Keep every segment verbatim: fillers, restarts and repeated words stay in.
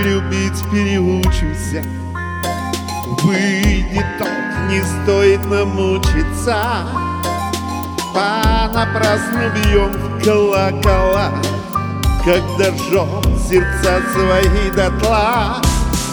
любить переучимся. Выйдет толк, не стоит нам мучиться. Понапрасну бьем в колокола, когда жжем сердца свои дотла.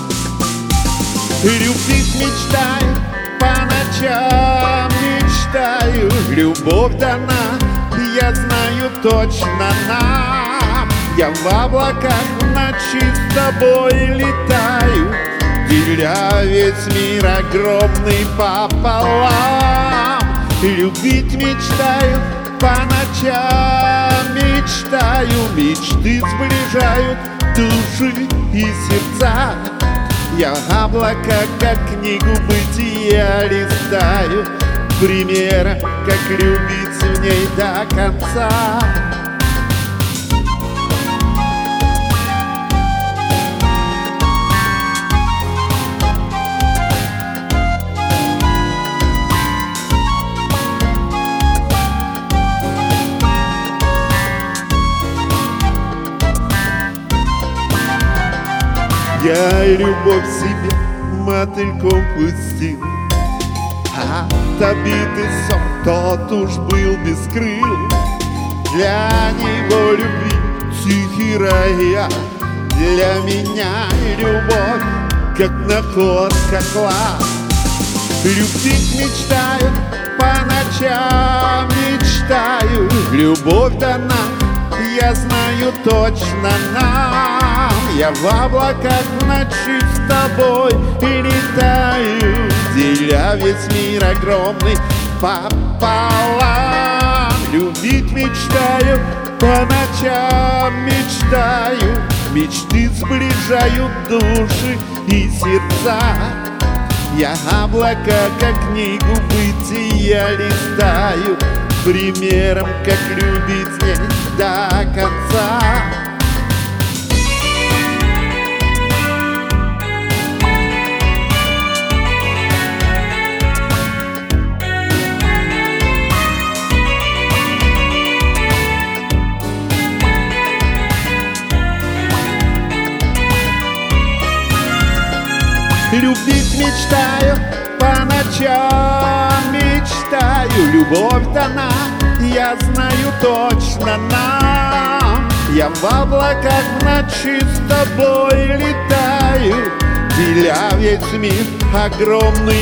Любить мечтаю, по ночам мечтаю. Любовь дана, я знаю точно нам. Я в облаках в ночи с тобой летаю, деля весь мир огромный пополам. Любить мечтаю, по ночам мечтаю. Мечты сближают души и сердца. Я в облака, как книгу бытия листаю, пример, как любить в ней до конца. Я любовь себе мотыльком пустил, от обиды сон тот уж был без крыл. Для него любви тихий рояль, для меня любовь, как находка клад. Любить мечтаю, по ночам мечтаю. Любовь дана, я знаю точно нам. Я в облаках в ночи с тобой летаю, деля весь мир огромный пополам. Любить мечтаю, по ночам мечтаю. Мечты сближают души и сердца. Я облака, как книгу бытия листаю, примером, как любить с ней до конца. Любить мечтаю, по ночам мечтаю. Любовь дана, я знаю точно нам. Я в облаках в ночи с тобой летаю, деля весь мир огромный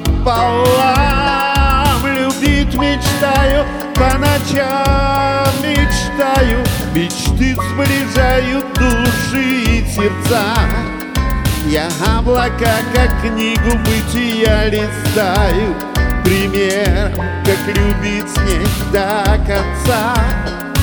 пополам. Любить мечтаю, по ночам мечтаю. Мечты сближают души и сердца. Я облака, как книгу бытия листаю, пример, как любить с ней до конца.